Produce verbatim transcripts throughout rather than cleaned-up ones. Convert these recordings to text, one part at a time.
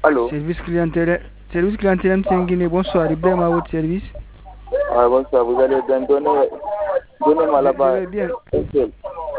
Allô? Service clientèle, service clientèle M T N Guinée, bonsoir, Ibrahim à votre service. Ah, bonsoir, vous allez bien donner, donnez-moi Je, je là-bas vais bien. un seul.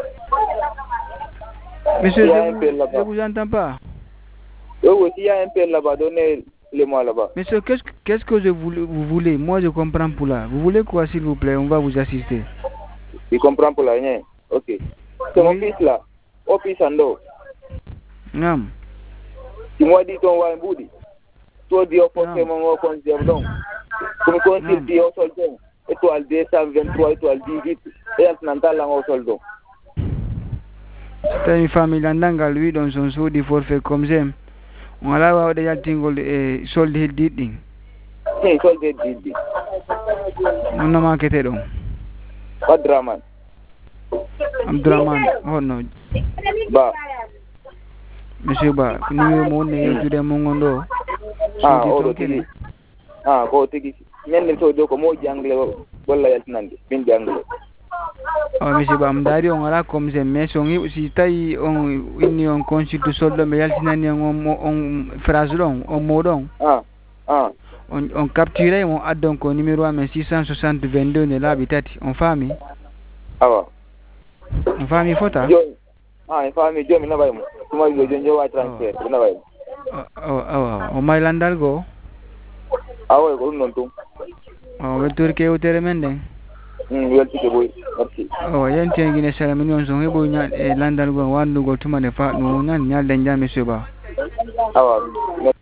Monsieur, Il y je a un vous, peu je là-bas. vous entends pas. Oui, oui, il y a un peu là-bas, donnez-le-moi là-bas. Monsieur, qu'est-ce, que- qu'est-ce que je voulais, vous voulez? Moi, je comprends pour là. Vous voulez quoi, s'il vous plaît? On va vous assister. Il comprend pour la rien. Ok. C'est mon Oui. fils là. Au fils Ando. Non. Tu m'as dit ton wa boudi. Toi, dis au Non. forcément au concert donc. Comme concert, dis au soldat. Étoile deux cent vingt-trois, étoile dix-huit. Et à Nantal, là, au soldat. C'était une famille landanga, lui, dans son saut de forfait comme ça. On a là, déjà, tingol, et solde dit. Si, soldat dix-huit. On n'a manqué de donc. Pas de drama. Abdurrahman, oh non. Bah. Monsieur Ba, numéro mon nez, tu es mon gondo. Ah, oh, tigi. Ah, ko tigi. Ñen so do ko mo jangle wala yaltinande bin jangle. Oh, monsieur Ba, m'dari on ala comme ça, mais son si tay on inni on consulte solde mais yaltinani on on phrase long, on mot long. Ah, ah. On on capture on add donc au numéro mais six cent soixante vingt-deux ne l'habitat, on famille. Awa. On famille fota. Ah, en famille jomi na baymo. Tuma yo jonjo wa transfer na baymo. Oh, oh, o mailandal go. Awa ko non tum. Oh, betul ke utere mende. Hmm, welti ke boy. Merci. Oh, yen tengi ne sala million so hebo nya e landal go wandu go tuma ne fa no nyan nyal den jame seba. Awa.